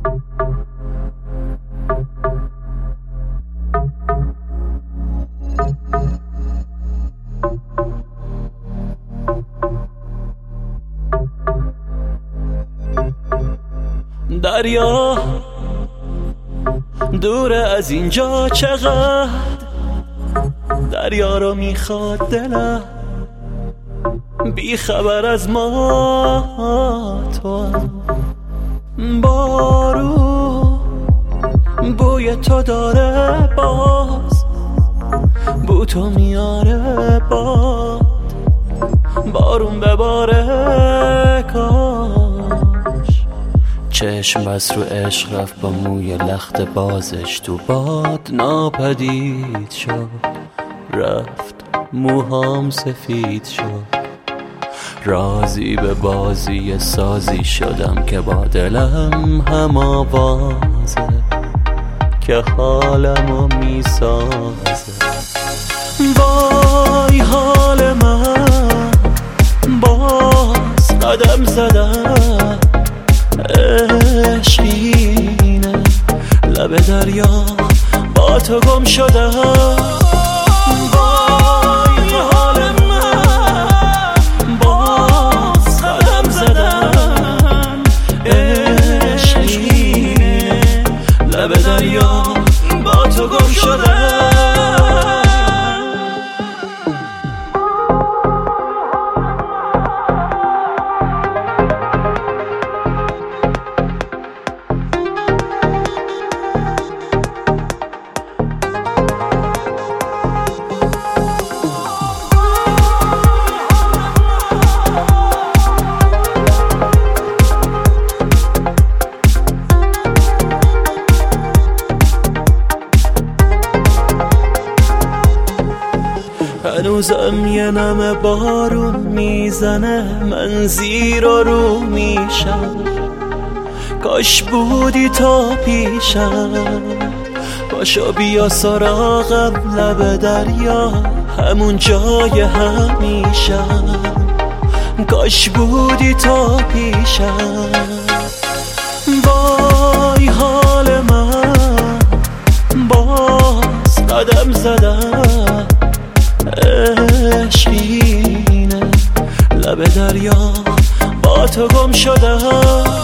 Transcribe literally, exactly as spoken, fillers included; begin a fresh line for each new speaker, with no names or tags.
دریا دور از اینجا چقدر، دریا رو میخواد دلم بی خبر از ما. تو بارو بوی تو داره، باز بو تو میاره باد، بارون بباره کاش. چشم بس رو عشق رفت با موی لخت بازش تو باد ناپدید شد، رفت موهام سفید شد. راضی به بازی سازی شدم که با دلم هم آوازه که حالمو میسازه. وای حال من باز قدم زدم، عشقینه لب دریا با تو گم شدم. وای حال من باز قدم زدم، عشقینه لب دریا با تو گم شدم. هنوزم یه نم بارون میزنه، من زیر و رو میشم. کاش بودی تا پیشم، پاشو بیا سراغم لب دریا، همون جای همیشم. کاش بودی تا پیشم. وای حال من باز قدم زدم، عشقینه لب دریا با تو گم شدم.